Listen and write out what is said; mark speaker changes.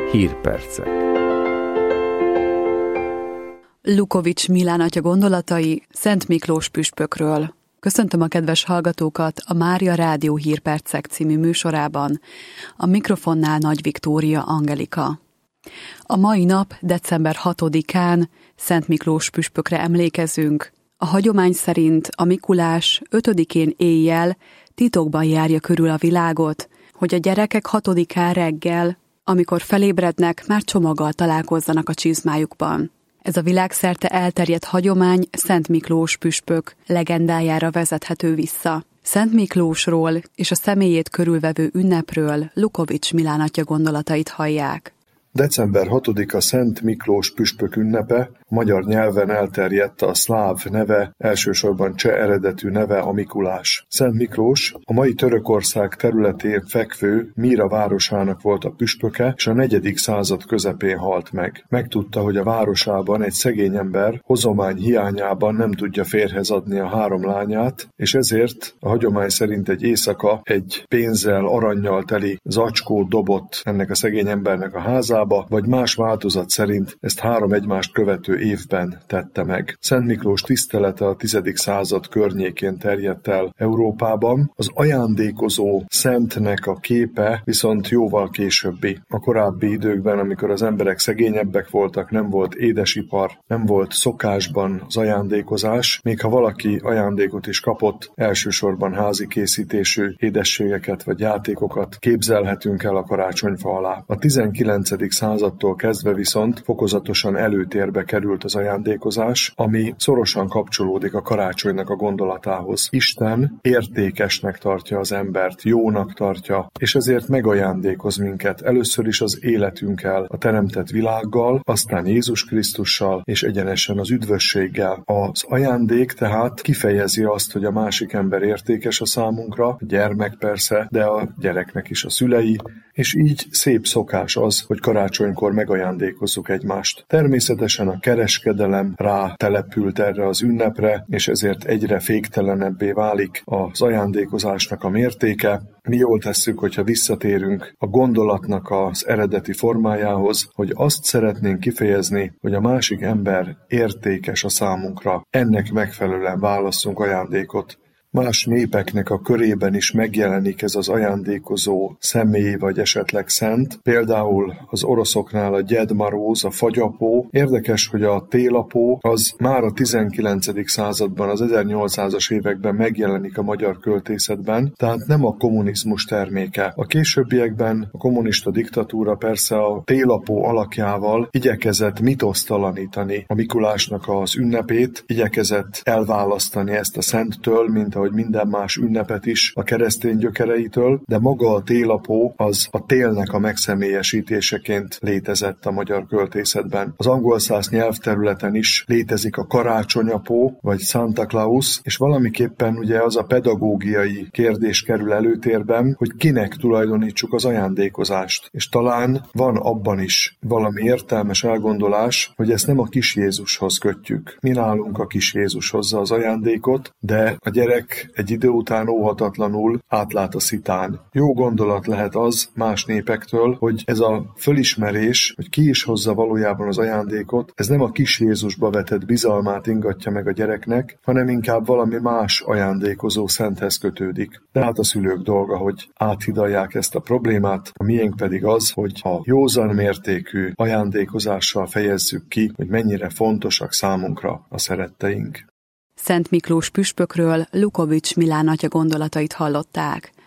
Speaker 1: Hírpercek.
Speaker 2: Lukovics Milán atya gondolatai Szent Miklós püspökről. Köszöntöm a kedves hallgatókat a Mária Rádió Hírpercek című műsorában. A mikrofonnál Nagy Viktória Angelika. A mai nap, december 6-án Szent Miklós püspökre emlékezünk. A hagyomány szerint a Mikulás 5-én éjjel titokban járja körül a világot, hogy a gyerekek 6-án reggel, amikor felébrednek, már csomaggal találkozzanak a csizmájukban. Ez a világszerte elterjedt hagyomány Szent Miklós püspök legendájára vezethető vissza. Szent Miklósról és a személyét körülvevő ünnepről Lukovics Milán atya gondolatait hallják.
Speaker 3: December 6-a Szent Miklós püspök ünnepe, magyar nyelven elterjedt a szláv neve, elsősorban cseh eredetű neve a Mikulás. Szent Miklós a mai Törökország területén fekvő Míra városának volt a püspöke, és a 4. század közepén halt meg. Megtudta, hogy a városában egy szegény ember hozomány hiányában nem tudja férjhez adni a 3 lányát, és ezért a hagyomány szerint egy éjszaka egy pénzzel, arannyal teli zacskót dobott ennek a szegény embernek a házába, vagy más változat szerint ezt 3 egymást követő évben tette meg. Szent Miklós tisztelete a 10. század környékén terjedt el Európában. Az ajándékozó szentnek a képe viszont jóval későbbi. A korábbi időkben, amikor az emberek szegényebbek voltak, nem volt édesipar, nem volt szokásban az ajándékozás, még ha valaki ajándékot is kapott, elsősorban házi készítésű édességeket vagy játékokat képzelhetünk el a karácsonyfa alá. A 19. századtól kezdve viszont fokozatosan előtérbe került az ajándékozás, ami szorosan kapcsolódik a karácsonynak a gondolatához. Isten értékesnek tartja az embert, jónak tartja, és ezért megajándékoz minket először is az életünkkel, a teremtett világgal, aztán Jézus Krisztussal, és egyenesen az üdvösséggel. Az ajándék tehát kifejezi azt, hogy a másik ember értékes a számunkra, a gyermek persze, de a gyereknek is a szülei, és így szép szokás az, hogy karácsonykor megajándékozzuk egymást. Természetesen a kereskedelem rá települt erre az ünnepre, és ezért egyre féktelenebbé válik az ajándékozásnak a mértéke. Mi jól tesszük, hogyha visszatérünk a gondolatnak az eredeti formájához, hogy azt szeretnénk kifejezni, hogy a másik ember értékes a számunkra. Ennek megfelelően válasszunk ajándékot. Más népeknek a körében is megjelenik ez az ajándékozó személy vagy esetleg szent. Például az oroszoknál a Gyed Maróz, a fagyapó. Érdekes, hogy a télapó az már a 19. században, az 1800-as években megjelenik a magyar költészetben, tehát nem a kommunizmus terméke. A későbbiekben a kommunista diktatúra persze a télapó alakjával igyekezett mitosztalanítani a Mikulásnak az ünnepét, igyekezett elválasztani ezt a szenttől, mint ahogy minden más ünnepet is a keresztény gyökereitől, de maga a télapó az a télnek a megszemélyesítéseként létezett a magyar költészetben. Az angol száz nyelvterületen is létezik a karácsonyapó, vagy Santa Claus, és valamiképpen ugye az a pedagógiai kérdés kerül előtérben, hogy kinek tulajdonítsuk az ajándékozást. És talán van abban is valami értelmes elgondolás, hogy ezt nem a kis Jézushoz kötjük. Mi nálunk a kis Jézus hozza az ajándékot, de a gyerek egy idő után óhatatlanul átlát a szitán. Jó gondolat lehet az más népektől, hogy ez a fölismerés, hogy ki is hozza valójában az ajándékot, ez nem a kis Jézusba vetett bizalmát ingatja meg a gyereknek, hanem inkább valami más ajándékozó szenthez kötődik. De hát a szülők dolga, hogy áthidalják ezt a problémát, a miénk pedig az, hogy a józan mértékű ajándékozással fejezzük ki, hogy mennyire fontosak számunkra a szeretteink.
Speaker 2: Szent Miklós püspökről Lukovics Milán atya gondolatait hallották.